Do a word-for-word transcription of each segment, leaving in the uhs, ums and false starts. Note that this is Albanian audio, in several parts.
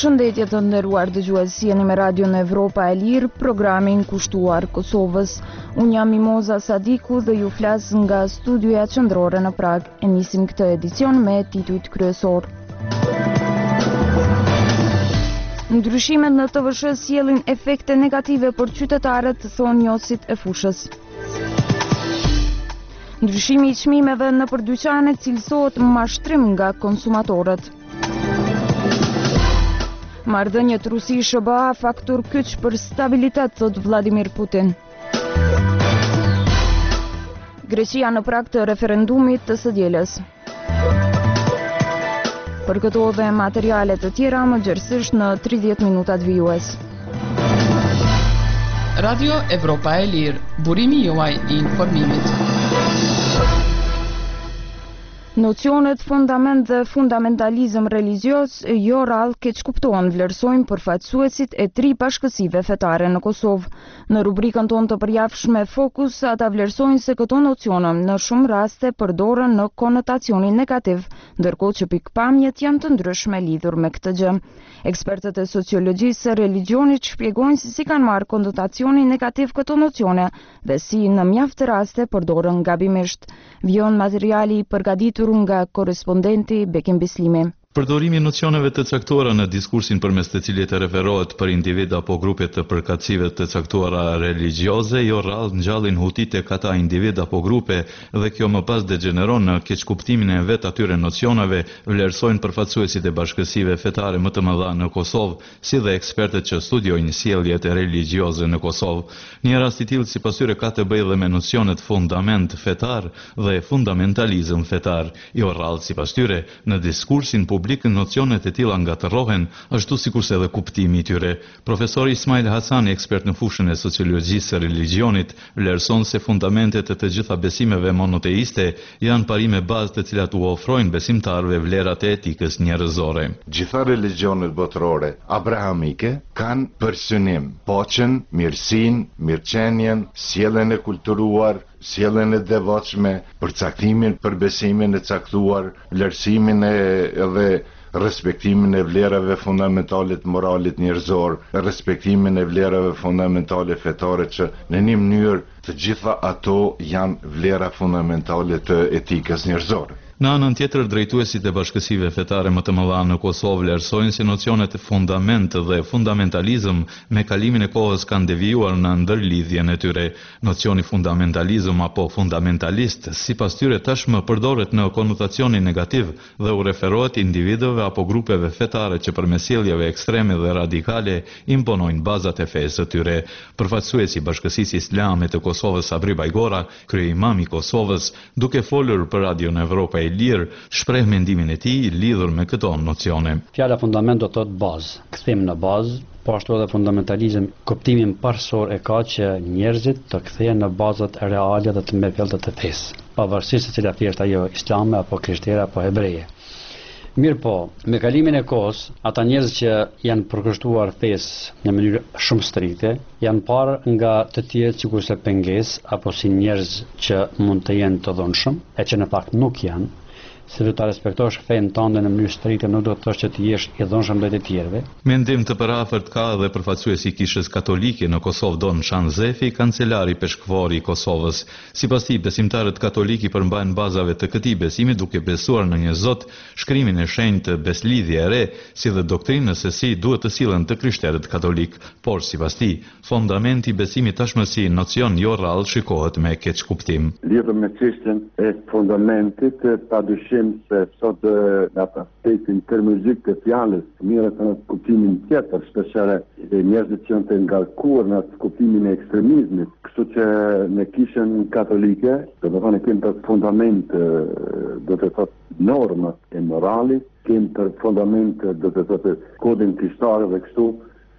Përshëndetje të nderuar dëgjues, jeni me Radion Evropa e Lirë, programin kushtuar Kosovës. Unë jam Mimoza Sadiku dhe ju flas nga studioja qendrore në Prag. E nisim këtë edicion me titujt kryesor. Ndryshimet në T V S H sjellin efekte negative për qytetarët, thon njohësit e fushës. Ndryshimi i çmimeve nëpër dyqane cilësohet mashtrim nga konsumatorët. Marrëdhëniet Rusi-S B A faktur kyç për stabilitet, thot Vladimir Putin. Greqia në prag të referendumit të së dielës. Për këto dhe materiale të tjera më gjerësisht në tridhjetë minutat vijues. Radio Evropa e Lirë, burimi juaj i informimit. Nocionet fundament dhe fundamentalizëm religios jo rrallë keq kuptohen, vlerësojnë përfaqësuesit e tri bashkësive fetare në Kosovë. Në rubrikën tonë të përjavshme Fokus, ata vlerësojnë se këto nocione në shumë raste përdoren në konotacionin negativ, ndërkohë që pikpamjet janë të ndryshme lidhur me këtë gjë. Ekspertët e sociologjisë së religionit shpjegojnë se si kanë marrë konotacionin negativ këto nocione dhe si në mjaft raste përdoren gabimisht. Vjon materiali i përgatitur nga korrespondenti Bekim Bislimi. Përdorimi i nocioneve të caktuara në diskursin përmes të cilit referohet për individ apo grupe të përkatësive të caktuara religjioze, jo rrallë ngjallin hutit e ata individ apo grupe dhe kjo më pas degeneron në keqkuptimin e vet atyre nocioneve, vlerësojnë përfaqësuesit e bashkësive fetare më të mëdha në Kosovë, si dhe ekspertët që studiojnë sjelljet religjioze në Kosovë. Një rast i tillë sipas tyre ka të bëjë dhe me nocionet fundament fetar dhe fundamentalizëm fetar, jo rrallë sipas tyre në diskursin publik nocionet e tilla ngatërrohen, ashtu sikurse edhe kuptimi i tyre. Profesori Ismail Hasani, ekspert në fushën e sociologjisë së religionit, vlerëson se fundamentet e të gjitha besimeve monoteiste janë parime bazë të cilat u ofrojnë besimtarëve vlerat e etikës njerëzore. Gjitha religionet botërore abrahamike kanë për synim paqen, mirësinë, mirëqenien, sjelljen e kulturuar, sjelljen e devotshme, përcaktimin për besimin e caktuar, vlerësimin e edhe respektimin e vlerave fundamentale të moralit njerëzor, respektimin e vlerave fundamentale fetare që në një mënyrë të gjitha ato janë vlera fundamentale të etikës njerëzore. Në anën tjetër, drejtuesit e bashkësive fetare më të mëdha në Kosovë vlerësojnë se nocionet fundament dhe fundamentalizëm me kalimin e kohës kanë devijuar në ndërlidhjen e tyre. Nocioni fundamentalizëm apo fundamentalist, sipas tyre tashmë përdoret në konotacionin negativ dhe u referohet individëve apo grupeve fetare që përmes sjelljeve ekstreme dhe radikale imponojnë bazat e fesë së tyre. Përfaqësuesi i Bashkësisë Islame të Kosovës Sabri Bajgora, kryeimam i Kosovës, duke folur për Radion Evropa e Lirë, shpreh mendimin e tij lidhur me këto nocione. Fjala fundament do të thotë bazë, kthim në bazë, po ashtu edhe fundamentalizëm, kuptimin parsor e ka që njerëzit të kthehen në bazat reale dhe të mërpellta të fesë, pavarësisht se cila fesë është ajo, islame apo krishtere apo hebreje. Mirë po, me kalimin e kohës, ata njerëz që janë përkushtuar fesë në mënyrë shumë strikte, janë parë nga të tjerë sikurse pengesë apo si njerëz që mund të jenë të dhunshëm, e që në fakt nuk janë, se do ta respektosh fenë tënde në mënyrë strikte nuk do të thosh që të jesh i dhunshëm ndaj të tjerëve. Mendim të përafërt ka edhe përfaqësuesi i Kishës Katolike në Kosovë Don Shanzefi, kancelari peshkvori i Kosovës. Sipas tij, besimtarët katolik i përmbajnë bazave të këtij besimi duke besuar në një Zot, shkrimin e shenjtë beslidhje e re, si dhe doktrinën se si duhet të sillen të krishterët katolik, por sipas tij, fundamenti i besimit tashmë si nocion jo rrallë shikohet me keq kuptim. Lidhur me çështjen e fundamentit, padyshim se sot në aspektin terminologjik të fjalës mirë të në kuptimin tjetër, shpeshherë njerëzit që janë të ngarkuar në kuptimin e ekstremizmit, kështu që në Kishën Katolike, do të thonë kemi për fundament, do të thotë norma e moralit, kemi për fundament, do të thotë kodin krishtar dhe kështu,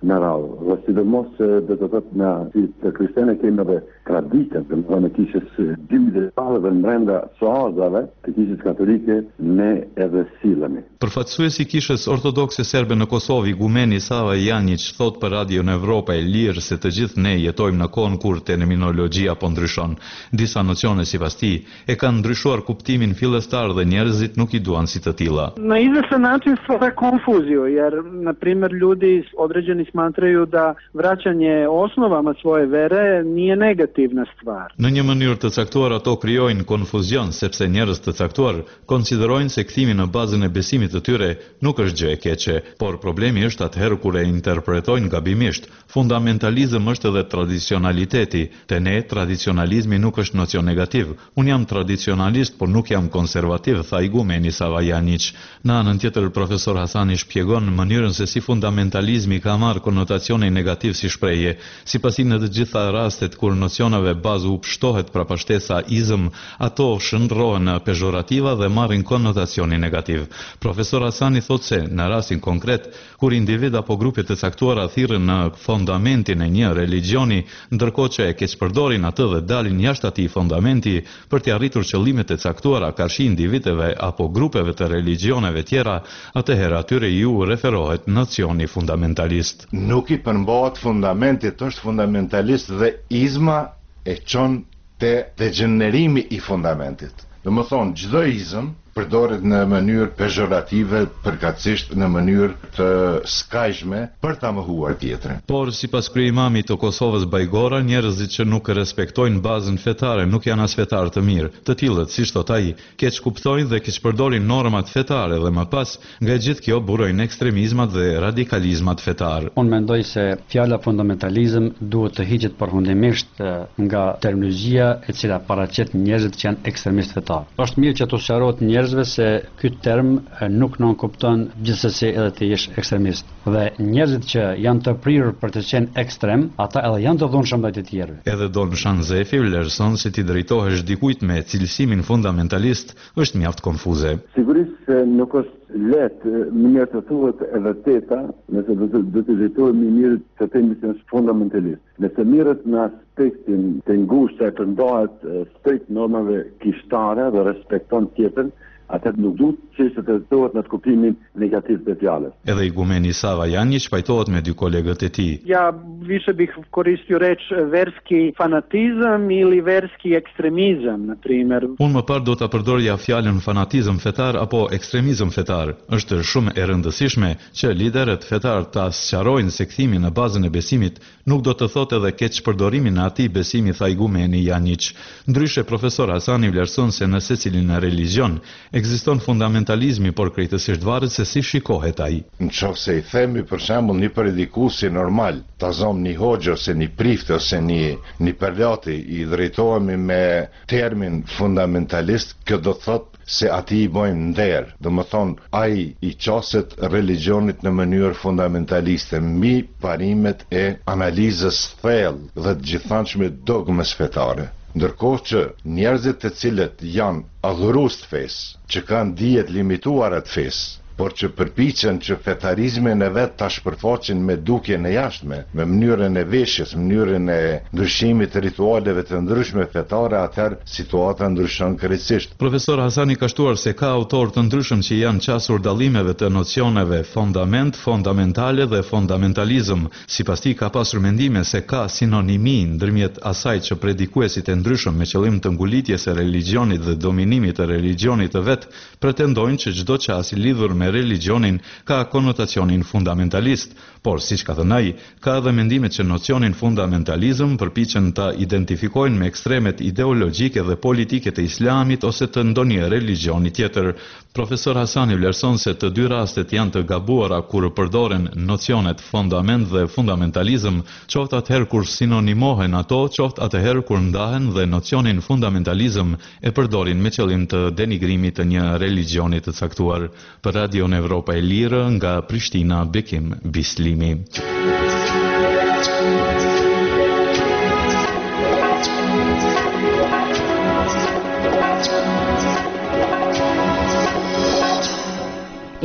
në radhë. Dhe sidomos do të thotë na si të kristianë kemi edhe traditën, do të thonë kishës dy dhe parë dhe brenda soazave të kishës katolike ne edhe sillemi. Përfaqësuesi i kishës ortodokse serbe në Kosovë, igumeni Sava Janjić, thot për Radio në Evropa e Lirë se të gjithë ne jetojmë në kohën kur terminologjia po ndryshon. Disa nocione sipas tij e kanë ndryshuar kuptimin fillestar dhe njerëzit nuk i duan si të tilla. Na izvestan način stvara konfuziju, jer na primjer ljudi određeni smatraju da vraćanje osnovama svoje vere nije negativna stvar. Në një mënyrë të caktuar ato krijojnë konfuzion sepse njerëz të caktuar konsiderojnë se kthimi në bazën e besimit të tyre nuk është gjë e keqe, por problemi është atëherë kur e interpretojnë gabimisht. Fundamentalizëm është edhe tradicionaliteti. Te ne tradicionalizmi nuk është nocion negativ. Un jam tradicionalist, por nuk jam konservativ, tha igumeni Sava Janjić. Në anën tjetër, profesor Hasani shpjegon mënyrën se si fundamentalizmi ka marrë konotacione negativ si shprehje, sipas i në të gjitha rastet kur nocioneve bazë u pshtohet prapashtesa izëm, ato shndrohen në pejorativa dhe marrin konotacioni negativ. Profesor Hasani thot se në rastin konkret, kur individ apo grupe të caktuara thirrën në fundamentin e një religioni, ndërkohë që e keqpërdorin atë dhe dalin jashtë atij fundamenti për të arritur qëllimet e caktuara karshi individeve apo grupeve të religioneve tjera, atëherë atyre ju referohet nocioni fundamentalist. Nuk i përmbahet fundamentit, është fundamentalist dhe izma e çon te degenerimi i fundamentit. Do më thonë, çdo izëm përdoret në mënyrë pejorative, përkatësisht në mënyrë të skajshme për ta mohuar tjetrën. Por sipas kryemamit të Kosovës Bajgora, njerëzit që nuk respektojnë bazën fetare nuk janë as fetar të mirë. Të tillët, siç thot ai, keq kuptojnë dhe keq përdorin normat fetare dhe më pas nga gjithë kjo burojnë ekstremizmat dhe radikalizmat fetar. Unë mendoj se fjala fundamentalizëm duhet të hiqet përfundimisht nga terminologjia e cila paraqet njerëzit që janë ekstremistë fetar. Është mirë që të sqarohet njerëzve se ky term nuk nën kupton gjithsesi edhe të jesh ekstremist. Dhe njerëzit që janë të prirur për të qenë ekstrem, ata edhe janë të dhunshëm ndaj të tjerëve. Edhe Don Shanzefi vlerëson se ti drejtohesh dikujt me cilësimin fundamentalist është mjaft konfuze. Sigurisht se nuk është letë, më mirë të thuhet e vërteta, nëse do të do të drejtohemi mirë të themi se është fundamentalist. Nëse mirët në aspektin të ngushtë e përndohet strikt normave kishtare dhe respekton tjetrën, atëherë nuk duhet që të trajtohet në kuptimin negativ të fjalës. Edhe igumeni Sava Janjić pajtohet me dy kolegët e tij. Ja više bih koristio reč verski fanatizëm ili verski ekstremizëm, na primjer. Unë më parë do ta përdorja fjalën fanatizëm fetar apo ekstremizëm fetar. Është shumë e rëndësishme që liderët fetar ta sqarojnë se kthimi në bazën e besimit nuk do të thotë edhe keq përdorimin e atij besimi, tha igumeni Janjić. Ndryshe, profesor Hasani vlerëson se në secilin religion ekziston fundamentalizmi, por krejtësisht varet se si shikohet ai. Nëse i themi për shembull një predikuesi normal, ta zom një hoxhë ose një prift ose një një përlati, i drejtohemi me termin fundamentalist, kjo do të thotë se ati i bojmë nder. Do më thonë, ai i qaset religionit në mënyrë fundamentaliste, mbi parimet e analizës thellë dhe të gjithanshme dogmës fetare. Ndërkohë që njerëzit të cilët janë adhurues të fesë, që kanë dijet limituara të fesë, por që përpiqen që fetarizmin e vet ta shpërfaqin me dukjen e jashtme, me mënyrën e veshjes, mënyrën e ndryshimit të ritualeve të ndryshme fetare, atëherë situata ndryshon krejtësisht. Profesor Hasani ka shtuar se ka autor të ndryshëm që janë qasur dallimeve të nocioneve fundament, fundamentale dhe fundamentalizëm. Sipas tij ka pasur mendime se ka sinonimi ndërmjet asaj që predikuesit e ndryshëm me qëllim të ngulitjes së religionit dhe dominimit të religionit të vet pretendojnë që çdo qas i lidhur me religionin ka konotacionin fundamentalist, por siç ka thënë ai, ka edhe mendime që nocionin fundamentalizëm përpiqen ta identifikojnë me ekstremet ideologjike dhe politike të islamit ose të ndonjë religioni tjetër. Profesor Hasani vlerëson se të dy rastet janë të gabuara kur përdoren nocionet fundament dhe fundamentalizëm, qoftë atëherë kur sinonimohen ato, qoftë atëherë kur ndahen dhe nocionin fundamentalizëm e përdorin me qëllim të denigrimit të një religioni të caktuar. Për Radio në Evropa e Lirë, nga Prishtina, Bekim Bislimi.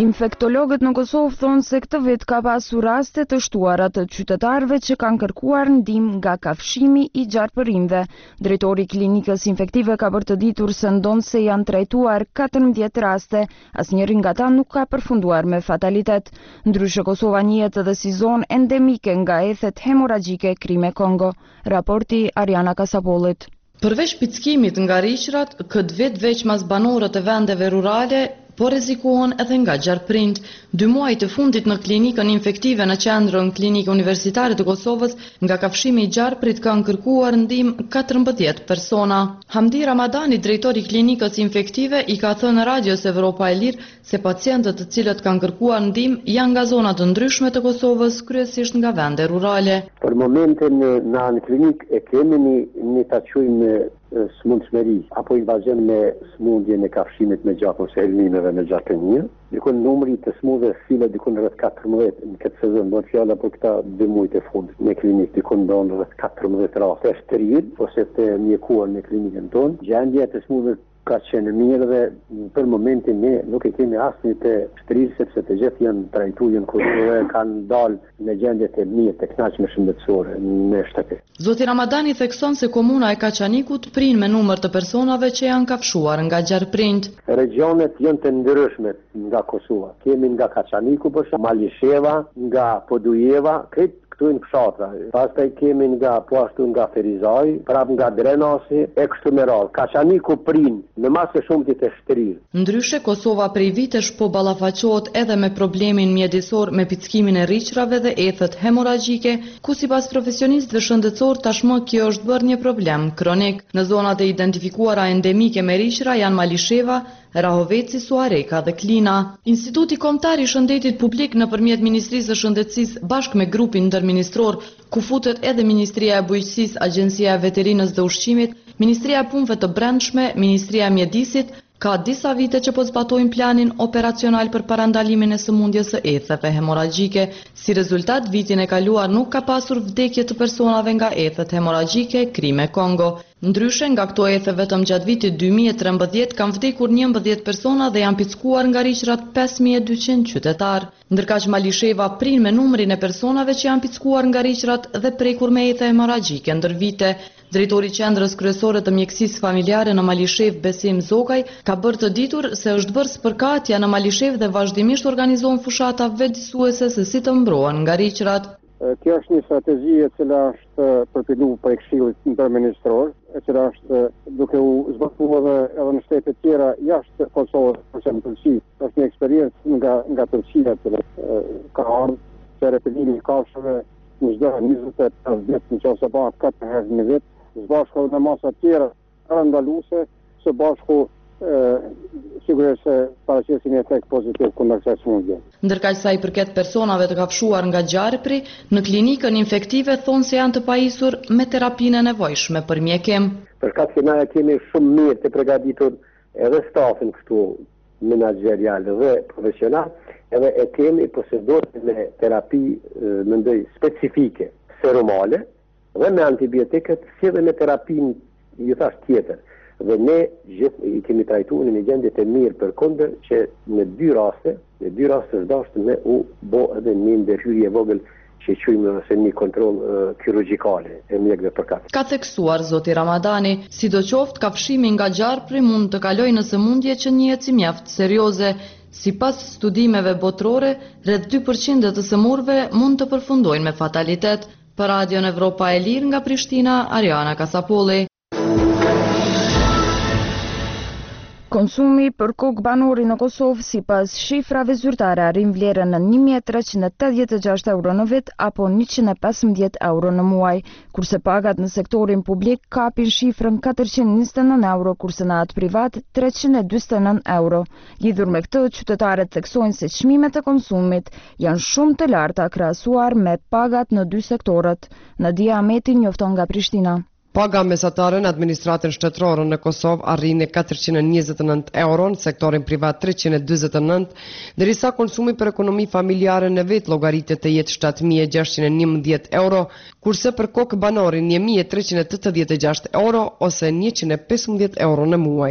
Infektologët në Kosovë thonë se këtë vit ka pasur raste të shtuara të qytetarëve që kanë kërkuar ndihmë nga kafshimi i gjarpërinjve. Drejtori i klinikës infektive ka bërë të ditur se ndonë se janë trajtuar katërmbëdhjetë raste, asnjëri nga ta nuk ka përfunduar me fatalitet. Ndryshe Kosova njihet edhe si zonë endemike nga ethet hemoragjike Krime Kongo. Raporti Ariana Kasapollit. Përveç pickimit nga riqrat, këtë vit veç mas banorët e vendeve rurale, po rrezikohen edhe nga gjarprind. Dy muaj të fundit në klinikën infektive në qendrën klinikë universitare të Kosovës, nga kafshimi i gjarprit kanë kërkuar ndihmë katërmbëdhjetë persona. Hamdi Ramadani, drejtori i klinikës infektive, i ka thënë Radios Evropa e Lirë se pacientët të cilët kanë kërkuar ndihmë janë nga zona të ndryshme të Kosovës, kryesisht nga vende rurale. Për momentin në anë klinikë e kemi një, një ta quajmë smundshmëri apo invazion me smundjen e kafshimit me gjakun se helminëve me gjakënjë. Dikon numri të smundjeve sile dikon rreth katërmbëdhjetë në këtë sezon, do të fjala për këta dy muaj të fundit. Në klinikë dikon don rreth katërmbëdhjetë raste steril ose të mjekuar në klinikën tonë. Gjendja e smundjeve ka qenë mirë dhe për momentin ne nuk e kemi asnjë të shtrirë sepse të gjithë janë trajtuar, janë kuruar dhe kanë dalë në gjendje të mirë, të kënaqshme shëndetësore në shtëpi. Zoti Ramadani thekson se komuna e Kaçanikut prin me numër të personave që janë kafshuar nga gjarprind. Regionet janë të ndryshme nga Kosova. Kemi nga Kaçaniku për shembull, Malisheva, nga Podujeva, këtë këtu në fshatra. Pastaj kemi nga po ashtu nga Ferizaj, prap nga Drenasi, e kështu me radhë. Kaçaniku prin në masë shumë të shtrirë. Ndryshe Kosova prej vitesh po ballafaqohet edhe me problemin mjedisor me pickimin e riqrave dhe ethet hemoragjike, ku sipas profesionistëve shëndetësor tashmë kjo është bërë një problem kronik. Në zonat e identifikuara endemike me riqra janë Malisheva, Rahoveci, Suareka dhe Klina. Instituti Kombëtar i Shëndetit Publik nëpërmjet Ministrisë së Shëndetësisë bashkë me grupin ndërministror, ku futet edhe Ministria e Bujqësisë, Agjencia e Veterinës dhe Ushqimit, Ministria e Punëve të Brendshme, Ministria e Mjedisit, ka disa vite që po zbatojnë planin operacional për parandalimin e sëmundjes së etheve hemoragjike. Si rezultat, vitin e kaluar nuk ka pasur vdekje të personave nga ethet hemoragjike Krime Kongo. Ndryshe, nga këto ethe vetëm gjatë vitit dy mijë e trembëdhjetë kanë vdekur njëmbëdhjetë persona dhe janë pickuar nga riqrat pesë mijë e dyqind qytetar. Ndërkaq Malisheva prin me numrin e personave që janë pickuar nga riqrat dhe prekur me ethe hemoragjike ndër vite. Drejtori i Qendrës Kryesore të Mjekësisë Familjare në Malishev, Besim Zokaj, ka bërë të ditur se është bërë spërkatja në Malishev dhe vazhdimisht organizohen fushata vetëdijsuese se si të mbrohen nga riqrat. Kjo është një strategji e cila është përpiluar për Këshillit Ndërministror, e cila është duke u zbatuar edhe në shtete tjera jashtë Kosovës, për shembull Turqi. Është një eksperiencë nga nga Turqia që ka ardhur se repelimi i kafshëve në çdo njëzet e pesë vjet në qoftë pa katër herë në vit, së bashku me masa tjera andaluese, së bashku sigurisht se paraqesin një efekt pozitiv kundër kësaj sëmundje. Ndërkaq sa i përket personave të kafshuar nga gjarpri, në klinikën infektive thonë se janë të pajisur me terapinë e nevojshme për mjekim. Përkat se na kemi shumë mirë të përgatitur edhe stafin këtu menaxherial dhe profesional, edhe e kemi posedorë me terapi mendoj specifike, serumale dhe me antibiotikët, si dhe me terapinë ju thash tjetër. Dhe ne gjithë i kemi trajtuar në një gjendje të mirë për kundër që në dy raste, në dy raste është dashur me u bë edhe një ndërhyrje vogël që quajmë ose një kontroll uh, kirurgjikale e mjekëve përkat. Ka theksuar zoti Ramadani, sidoqoftë kafshimi nga gjarpri mund të kalojë në sëmundje që njihet si mjaft serioze. Sipas studimeve botërore, rreth dy përqind të sëmurëve mund të përfundojnë me fatalitet. Për Radion Evropa e Lirë nga Prishtina, Ariana Kasapolli. Konsumi për kokë banori në Kosovë sipas shifrave zyrtare arrin vlerën në një mijë e treqind e tetëdhjetë e gjashtë euro në vit apo njëqind e pesëmbëdhjetë euro në muaj, kurse pagat në sektorin publik kapin shifrën katërqind e njëzet e nëntë euro, kurse në atë privat treqind e dyzet e nëntë euro. Lidhur me këtë, qytetarët theksojnë se çmimet e konsumit janë shumë të larta krahasuar me pagat në dy sektorët. Nadia Ahmeti njofton nga Prishtina. Paga mesatare në administratën shtetërore në Kosovë arrin në katërqind e njëzet e nëntë euro, në sektorin privat treqind e dyzet e nëntë, ndërsa konsumi për ekonomi familjare në vit llogaritet të jetë shtatë mijë e gjashtëqind e njëmbëdhjetë euro, kurse për kokë banorin një mijë e treqind e tetëdhjetë e gjashtë euro ose njëqind e pesëmbëdhjetë euro në muaj.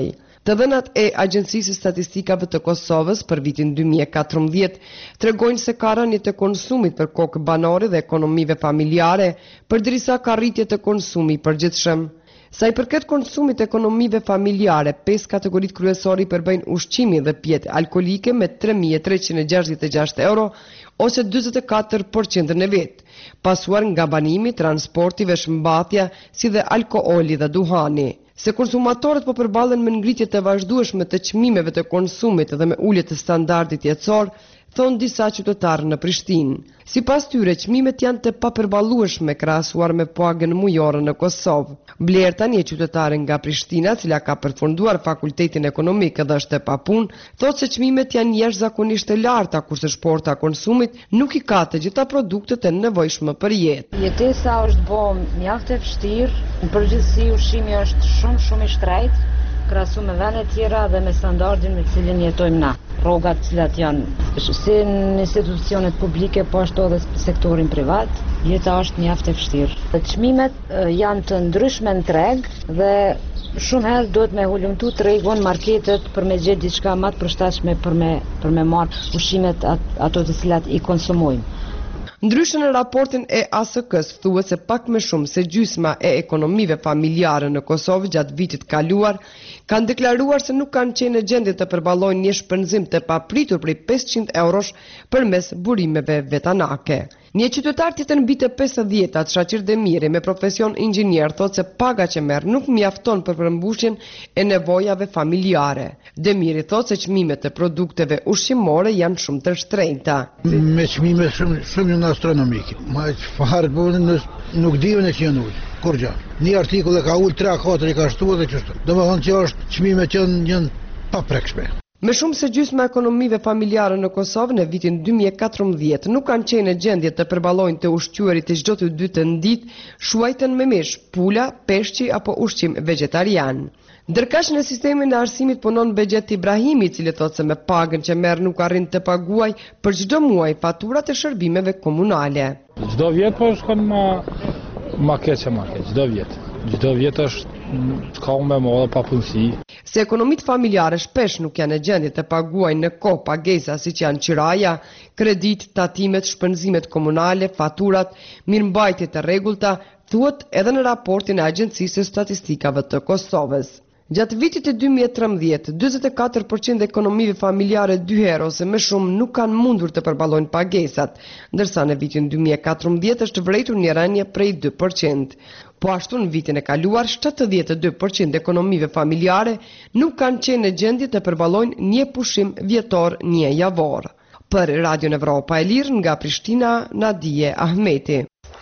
Të dhënat e Agjencisë Statistikave të Kosovës për vitin dy mijë e katërmbëdhjetë tregojnë se ka rënje të konsumit për kokë banore dhe ekonomive familjare, përderisa ka rritje të konsumit përgjithshëm. Sa i përket konsumit të ekonomive familjare, pesë kategoritë kryesore i përbëjnë ushqimi dhe pjetë alkolike me tre mijë e treqind e gjashtëdhjetë e gjashtë euro ose njëzet e katër përqind në vit, pasuar nga banimi, transporti, veshmbathja, si dhe alkooli dhe duhani. Se konsumatorët po përballen me ngritje të vazhdueshme të çmimeve të konsumit dhe me ulje të standardit jetësor, thon disa qytetarë në Prishtinë. Sipas tyre, çmimet janë të papërballueshme krahasuar me pagën mujore në Kosovë. Blerta, një qytetare nga Prishtina, cila ka përfunduar fakultetin ekonomik dhe është e papunë, thotë se çmimet janë jashtëzakonisht të larta, kurse shporta konsumit nuk i ka të gjitha produktet e nevojshme për jetë. Jetesa është bo mjaft e vështirë, në përgjithësi ushqimi është shumë shumë i shtrejtë, krahasu me vende tjera dhe me standardin me cilin jetojmë na. Rrogat cilat janë si në institucionet publike, po ashtu edhe sektorin privat, jeta është mjaft e vështirë. Çmimet janë të ndryshme në treg dhe shumë herë duhet me hulumtu tregun, marketet për me gjetë diçka më të përshtatshme për me për me marr ushqimet ato të cilat i konsumojmë. Ndryshe në raportin e A S K-s thuhet se pak më shumë se gjysma e ekonomive familjare në Kosovë gjatë vitit kaluar kanë deklaruar se nuk kanë qenë në gjendje të përballojnë një shpenzim të papritur prej pesëqind eurosh përmes burimeve vetanake. Një qytetar tjetër mbi të pesëdhjetat, Shaqir Demiri, me profesion inxhinier, thotë se paga që merr nuk mjafton për përmbushjen e nevojave familjare. Demiri thotë se çmimet e produkteve ushqimore janë shumë të shtrenjta. Me çmime shumë shumë astronomike. Ma çfarë bën nuk diun e që janë ul. Kur gjë. Një artikull e ka ul tre katër i ka shtuar dhe çështë. Domethënë që është çmimet që janë paprekshme. Me shumë se gjysma ekonomive familjare në Kosovë në vitin dy mijë e katërmbëdhjetë nuk kanë qenë në gjendje të përballojnë të ushqyerit të çdo të dy të ditë, shuajtën me mish, pula, peshqi apo ushqim vegetarian. Ndërkaq në sistemin e arsimit punon Bexhet Ibrahimi, i cili thotë se me pagën që merr nuk arrin të paguaj për çdo muaj faturat e shërbimeve komunale. Çdo vit po shkon më më keq më keq, çdo vit. Çdo vit është ka me modë pa punësi. Se ekonomit familjare shpesh nuk janë në gjendje të paguajnë në kohë pagesa siç janë qiraja, kredit, tatimet, shpenzimet komunale, faturat, mirëmbajtje të rregullta, thuhet edhe në raportin e Agjencisë së Statistikave të Kosovës. Gjatë vitit të dy mijë e trembëdhjetë, njëzet e katër përqind e ekonomive familjare dy herë ose më shumë nuk kanë mundur të përballojnë pagesat, ndërsa në vitin dy mijë e katërmbëdhjetë është vërejtur një rënje prej dy përqind. Po ashtu në vitin e kaluar, shtatëdhjetë e dy përqind e ekonomive familjare nuk kanë qenë në gjendje të përballojnë një pushim vjetor, një javor. Për Radio Evropa e Lirë nga Prishtina, Nadije Ahmeti.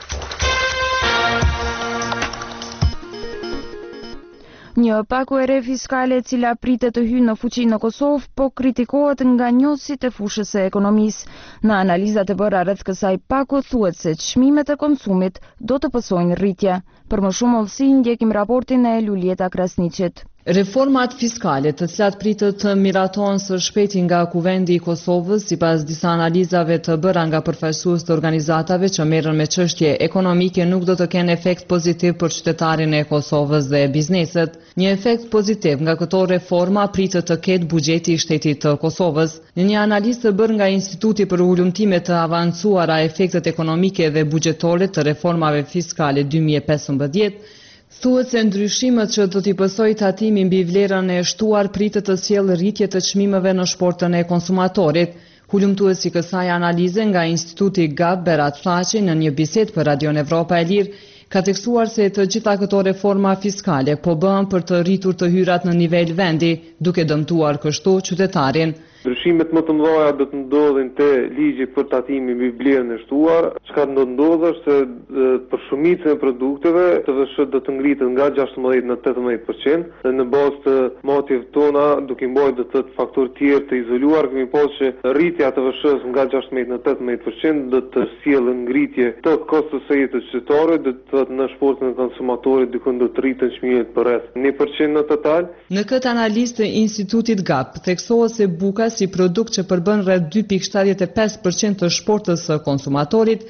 Një paku e re fiskale e cila pritet të hyjë në fuqi në Kosovë, po kritikohet nga njohësit e fushës së ekonomisë. Në analizat e bëra rreth kësaj paku thuhet se çmimet e konsumit do të pësojnë rritje. Për më shumë hollësi ndjekim raportin e Lulieta Krasniqit. Reformat fiskale të cilat pritet të miratojnë së shpejti nga Kuvendi i Kosovës, sipas disa analizave të bëra nga përfaqësues të organizatave që merren me çështje ekonomike, nuk do të kenë efekt pozitiv për qytetarin e Kosovës dhe bizneset. Një efekt pozitiv nga këto reforma pritet të ketë buxheti i shtetit të Kosovës. Në një analizë të bërë nga Instituti për Ulëmtime të Avancuara efektet ekonomike dhe buxhetore të reformave fiskale dy mijë e pesëmbëdhjetë, thuhet se ndryshimet që do t'i pësojë tatimi mbi vlerën e shtuar pritet të sjellë rritje të çmimeve në shportën e konsumatorit. Hulumtuesi i kësaj analize nga Instituti Gab, Berat Fllaqi, në një bisedë për Radio Evropa e Lirë, ka tekstuar se të gjitha këto reforma fiskale po bëhen për të rritur të hyrat në nivel vendi, duke dëmtuar kështu qytetarin. Ndryshimet më të mëdha do të ndodhin te ligji për tatimin mbi vlerën e shtuar. Çka do të ndodhë është se për shumicën e produkteve T V S do të ngritet nga gjashtëmbëdhjetë në tetëmbëdhjetë përqind dhe në bazë të motive tona, duke mbajtur do të thotë faktorë tjerë të izoluar, kemi pasur që rritja e T V S-s nga gjashtëmbëdhjetë në tetëmbëdhjetë përqind do të sjellë ngritje të kostos së jetës qytetare, do të thotë në shportën e konsumatorit dikon do të rriten çmimet për rreth një përqind në total. Në këtë analizë të Institutit Gap theksohet se buka si produkt që përbën rreth dy pikë shtatëdhjetë e pesë përqind të shportës së konsumatorit,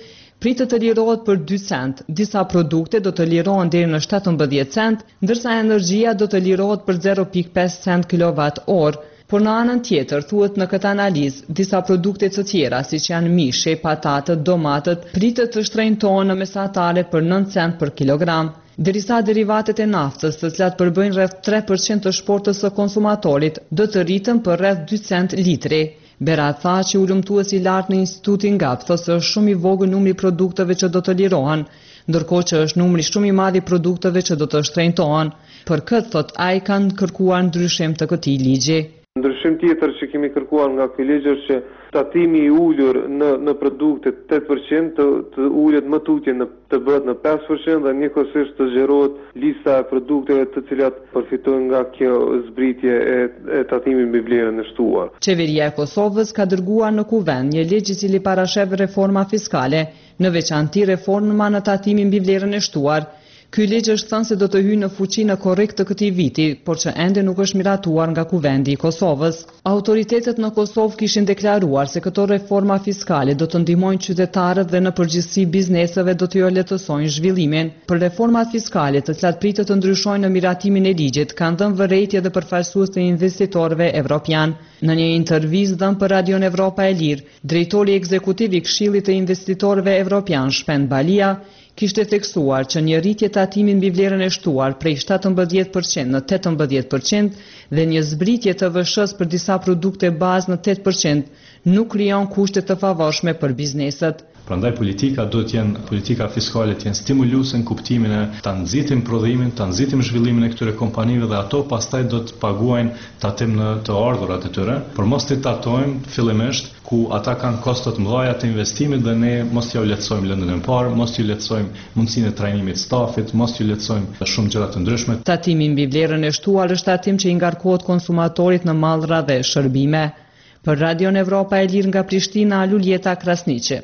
pritet të lirohet për dy cent. Disa produkte do të lirohen deri në shtatëmbëdhjetë cent, ndërsa energjia do të lirohet për zero pikë pesë cent kilowatt orë. Por në anën tjetër, thuhet në këtë analizë, disa produkte të tjera, siç janë mishi, patatët, domatët, pritet të shtrenjtohen në mesatare për nëntë cent për kilogram. Derisa derivatet e naftës, të cilat përbëjnë rreth tre përqind të shportës së konsumatorit, do të rritën për rreth dy cent litri. Berat tha që ulëmtuesi i lartë në Institutin Gap thosë se është shumë i vogël numri i produkteve që do të lirohen, ndërkohë që është numri shumë i madh i produkteve që do të shtrenjtohen. Për këtë, thot ai, kanë kërkuar ndryshim të këtij ligji. Ndryshim tjetër që kemi kërkuar nga ky ligj është që tatimi i ulur në në produkte tetë përqind të, të ulet më tutje në të bëhet në pesë përqind dhe njëkohësisht të zgjerohet lista e produkteve të cilat përfitojnë nga kjo zbritje e, e tatimit mbi vlerën e shtuar. Qeveria e Kosovës ka dërguar në kuvend një ligj i cili parashef reforma fiskale, në veçanti reforma në tatimin mbi vlerën e shtuar. Ky ligj është thënë se do të hyjë në fuqi në korrik të këtij viti, por që ende nuk është miratuar nga kuvendi i Kosovës. Autoritetet në Kosovë kishin deklaruar se këto reforma fiskale do të ndihmojnë qytetarët dhe në përgjithësi bizneseve do t'ju lehtësojnë zhvillimin. Për reformat fiskale, të cilat pritet të ndryshojnë në miratimin e ligjit, kanë dhënë vërejtje dhe përfaqësues të investitorëve evropian. Në një intervistë dhënë për Radion Evropa e Lirë, drejtori ekzekutiv i Këshillit të Investitorëve Evropian, Shpend Balia, kishte theksuar që një rritje tatimi mbi vlerën e shtuar prej shtatëmbëdhjetë përqind në tetëmbëdhjetë përqind dhe një zbritje të V S-s për disa produkte bazë në tetë përqind nuk krijon kushte të favorshme për bizneset. Prandaj politika do të jenë, politika fiskale të jenë stimuluese në kuptimin e ta nxitim prodhimin, ta nxitim zhvillimin e këtyre kompanive dhe ato pastaj do të paguajnë tatim në të ardhurat e tyre, por mos të tatojmë fillimisht ku ata kanë kosto të mëdha të investimit dhe ne mos t'ju lehtësojmë lëndën e parë, mos t'ju lehtësojmë mundësinë e trajnimit të stafit, mos t'ju lehtësojmë shumë gjëra të ndryshme. Tatimi mbi vlerën e shtuar është tatim që i ngarkohet konsumatorit në mallra dhe shërbime. Për Radion Evropa e Lirë nga Prishtina, Luljeta Krasniqi.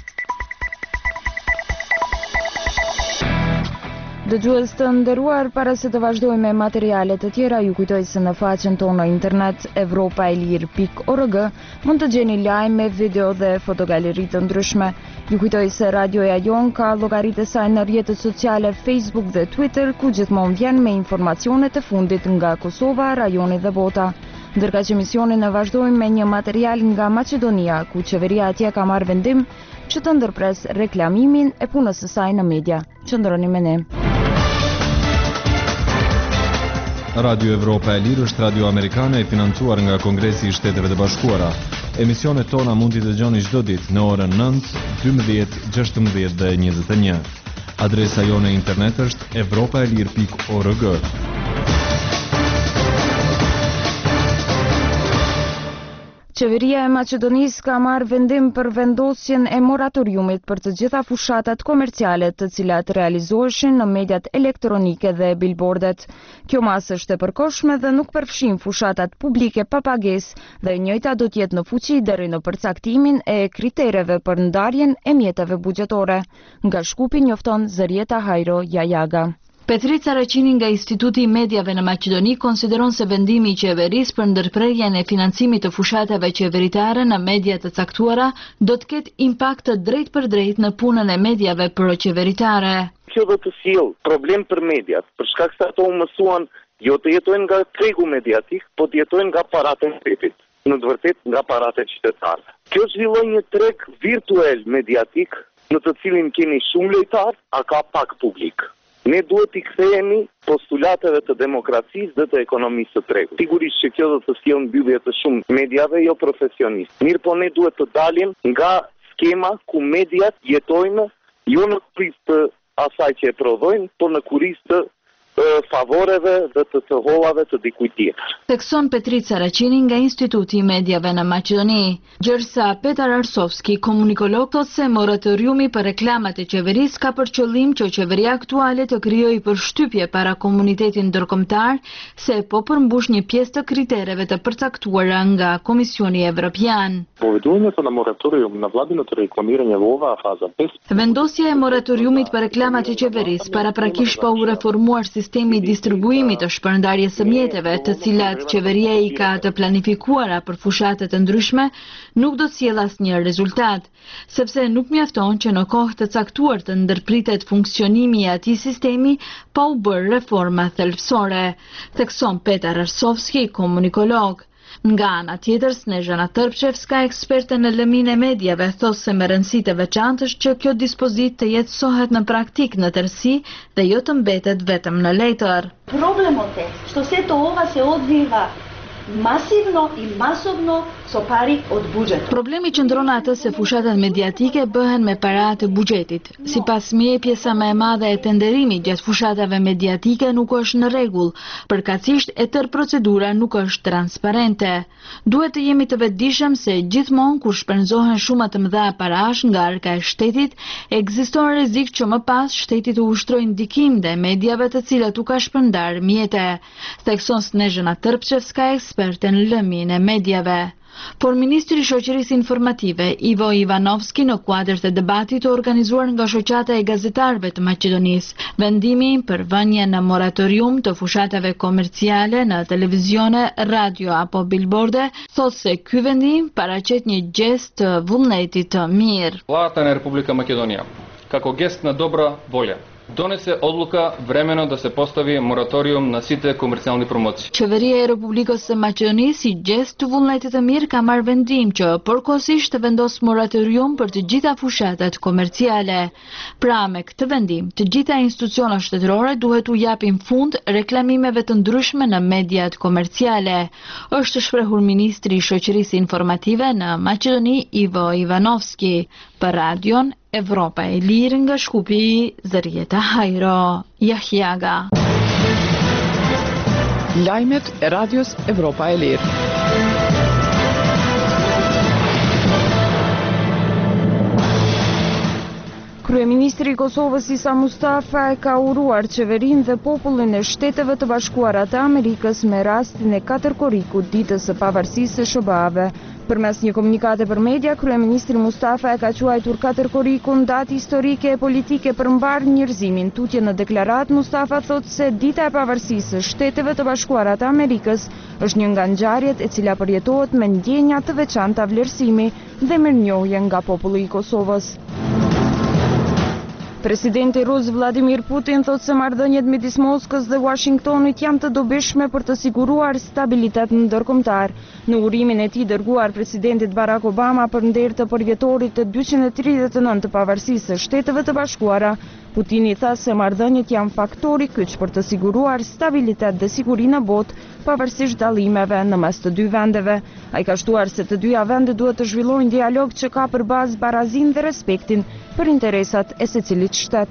Dëgjues të nderuar, para se të vazhdojmë me materialet të tjera, ju kujtoj se në faqen tonë në internet evropaelir pikë org mund të gjeni lajme, video dhe fotogaleri të ndryshme. Ju kujtoj se radioja jon ka llogaritë e saj në rrjetet sociale Facebook dhe Twitter, ku gjithmonë vjen me informacionet e fundit nga Kosova, rajoni dhe bota. Ndërka që emisionin e vazhdojmë me një material nga Maqedonia, ku qeveria atje ka marrë vendim që të ndërpres reklamimin e punës së saj në media. Qëndroni me ne. Radio Evropa e Lirë është radio amerikane e financuar nga Kongresi i Shteteve të Bashkuara. Emisionet tona mund t'i dëgjoni çdo ditë në orën nëntë, dymbëdhjetë, gjashtëmbëdhjetë dhe njëzet e një. Adresa jone internet është evropaelir pikë org. Qeveria e Maqedonisë ka marrë vendim për vendosjen e moratoriumit për të gjitha fushatat komerciale të cilat realizoheshin në mediat elektronike dhe billboardet. Kjo masë është e përkohshme dhe nuk përfshin fushatat publike pa pagesë dhe e njëjta do të jetë në fuqi deri në përcaktimin e kritereve për ndarjen e mjeteve buxhetore. Nga Shkupi njofton Zërieta Hajro Jajaga. Petrica Raqini nga Instituti i Mediave në Maqedoni konsideron se vendimi i qeverisë për ndërprerjen e financimit të fushatave qeveritare në media të caktuara do të ketë impakt të drejtë për drejtë në punën e mediave pro-qeveritare. Kjo do të sjellë problem për mediat, për shkak se ato u mësuan jo të jetojnë nga tregu mediatik, po të jetojnë nga parat e shtetit, në të vërtetë nga parat e qytetarëve. Kjo zhvillon një treg virtual mediatik në të cilin keni shumë lojtar, a ka pak publik. Ne duhet t'i kthehemi postulateve të demokracisë dhe të ekonomisë së tregut. Sigurisht që kjo do të sjellë mbyllje të shumë mediave jo profesionistë. Mirë, po ne duhet të dalim nga skema ku mediat jetojnë jo në kurisë të asaj që e prodhojnë, por në kurisë të favoreve dhe të të hollave të dikujt tjetër. Tekson Petrica Raqini nga Instituti i Mediave në Maqedoni. Gjërsa Petar Arsovski, komunikolog, thotë se moratoriumi për reklamat e qeverisë ka për qëllim që qeveria aktuale të krijojë përshtypje para komunitetit ndërkombëtar se po përmbush një pjesë të kritereve të përcaktuara nga Komisioni Evropian. Поведуването на мораториум на владиното рекламирање во оваа фаза без Vendosja e moratoriumit për reklamat e qeverisë paraprakisht pa u reformuar sistemi distribuimit të shpërndarjes së mjeteve, të cilat qeveria i ka të planifikuara për fushatet të ndryshme, nuk do të sjellë asnjë rezultat, sepse nuk mjafton që në kohë të caktuar të ndërpritet funksionimi i atij sistemi pa u bërë reforma thelbësore, thekson Petar Arsovski, komunikolog. Nga ana tjetër, Snezhana Tërpçevska, eksperte në lëmin e medjave, thosë se me rëndësi të veçantë është që kjo dispozitë të jetësohet në praktik në tërësi dhe jo të mbetet vetëm në letër. Problemот е што сето ова се одвива masivno i masovno so pari od buxhetit. Problemi qëndron atë se fushatat mediatike bëhen me para të buxhetit. Sipas me, pjesa më e madhe e tenderimit gjatë fushatave mediatike nuk është në rregull, përkatësisht e tërë procedura nuk është transparente. Duhet të jemi të vetëdijshëm se gjithmonë kur shpenzohen shuma të mëdha parash nga arka e shtetit, ekziston rrezik që më pas shteti të ushtrojë ndikim dhe mediave të cilat u ka shpërndar mjete, thekson Snezhana Tërpçevska, eksperte në lëmin e medjave. Por Ministri i Shoqërisë Informative, Ivo Ivanovski, në kuadër të debatit të organizuar nga Shoqata e Gazetarëve të Maqedonisë, vendimin për vënien në moratorium të fushatave komerciale në televizione, radio apo billboarde, thotë se ky vendim paraqet një gest të vullnetit të mirë. Владата на Република Македонија, како гест на добра волја, донесе одлука времено да се постави мораториум на сите комерцијални промоции. Qeveria e Republikës së Maqedonisë, si gest të vullnetit të mirë, ka marrë vendim që përkohësisht të vendos moratorium për të gjitha fushatat komerciale. Pra, me këtë vendim, të gjitha institucionet shtetërore duhet u japin fund reklamimeve të ndryshme në mediat komerciale, është shprehur Ministri i Shoqërisë Informative në Maqedoni, Ivo Ivanovski, për radion Evropa e Lirë nga Shkupi, Zërieta Hajro, Jahjaga. Lajmet e radios Evropa e Lirë. Kryeministri i Kosovës Isa Mustafa e ka uruar qeverinë dhe popullin e Shteteve të Bashkuara të Amerikës me rastin e katërkorikut ditës së pavarësisë së S B A-ve. Përmes një komunikate për media, kryeministri Mustafa e ka quajtur katërkorikun datë historike e politike për mbar njerëzimin. Tutje në deklarat, Mustafa thotë se dita e pavarësisë së Shteteve të Bashkuara të Amerikës është një nga ngjarjet e cila përjetohet me ndjenja të veçanta vlerësimi dhe mirënjohje nga populli i Kosovës. Presidenti Rus Vladimir Putin thotë se marrëdhëniet midis Moskës dhe Washingtonit janë të dobishme për të siguruar stabilitet ndërkombëtar. Në urimin e tij dërguar presidentit Barack Obama për nder të përvjetorit të dyqind e tridhjetë e nëntë të pavarësisë së Shteteve të Bashkuara, Putin i tha se marrëdhëniet janë faktori kyç për të siguruar stabilitet dhe siguri në botë, pavarësisht dallimeve në mes të dy vendeve. Ai ka shtuar se të dyja vende duhet të zhvillojnë dialog që ka për bazë barazinë dhe respektin për interesat e secilit shtet.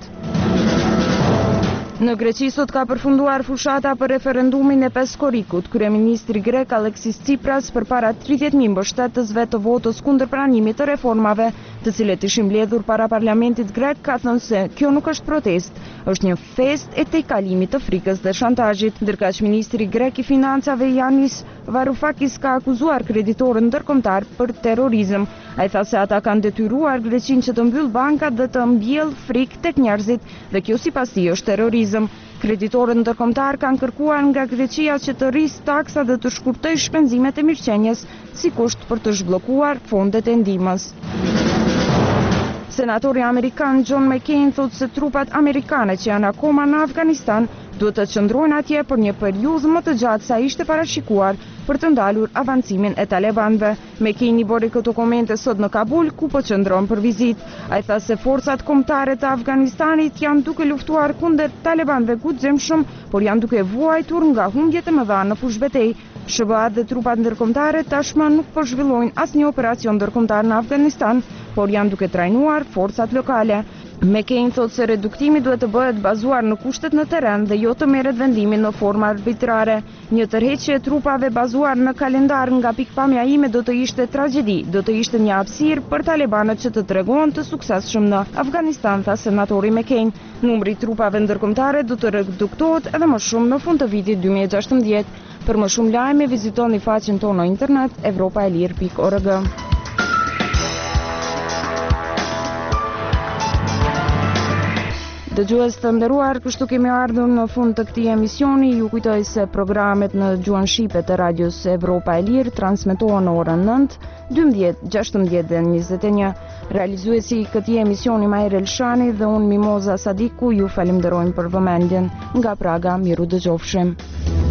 Në Greqi sot ka përfunduar fushata për referendumin e peskorikut. Kryeministri grek Aleksis Tsipras përpara tridhjetë mijë mbështetësve të votës kundër pranimit të reformave, të cilët ishin mbledhur para parlamentit grek, ka thënë se kjo nuk është protest, është një fest e tejkalimit të frikës dhe shantazhit. Ndërkaq ministri grek i financave Yanis Varoufakis ka akuzuar kreditorët ndërkombëtar për terrorizëm. Ai tha se ata kanë detyruar Greqinë që të mbyll bankat dhe të mbjellë frikë tek njerëzit dhe kjo sipas tij është terrorizëm. Kreditorët ndërkombëtar kanë kërkuar nga Greqia që të rrisë taksat dhe të shkurtojë shpenzimet e mirëqenies si kusht për të zhbllokuar fondet e ndihmës. Senatori amerikan John McCain thotë se trupat amerikane që janë akoma në Afganistan duhet të qëndrojnë atje për një periudhë më të gjatë sa ishte parashikuar për të ndalur avancimin e talebanëve. McCain i bori këto komente sot në Kabul, ku po qëndron për vizitë. Ai tha se forcat kombëtare të Afganistanit janë duke luftuar kundër talebanëve guximshëm, por janë duke vuajtur nga humbjet e mëdha në fushbetej. S B A dhe trupat ndërkombëtare tashmë nuk po zhvillojnë asnjë operacion ndërkombëtar në Afganistan, por janë duke trajnuar forcat lokale. McCain thotë se reduktimi duhet të bëhet bazuar në kushtet në terren dhe jo të merret vendimi në formë arbitrare. Një tërheqje e trupave bazuar në kalendar nga pikpamja ime do të ishte tragjedi, do të ishte një hapësirë për talibanët që të tregohen të suksesshëm në Afganistan, tha senatori McCain. Numri i trupave ndërkombëtare do të reduktohet edhe më shumë në fund të vitit dy mijë e gjashtëmbëdhjetë. Për më shumë lajme vizitoni faqen tonë në internet evropaelir pikë org. Dëgjues të nderuar, kështu kemi ardhur në fund të këtij emisioni. Ju kujtoj se programet në gjuhën shqipe të Radios Evropa e Lirë transmetohen në orën nëntë, dymbëdhjetë, gjashtëmbëdhjetë dhe njëzet e një. Realizuesi i këtij emisioni Majr Elshani dhe unë Mimoza Sadiku ju falenderojmë për vëmendjen. Nga Praga, miru dëgjofshim.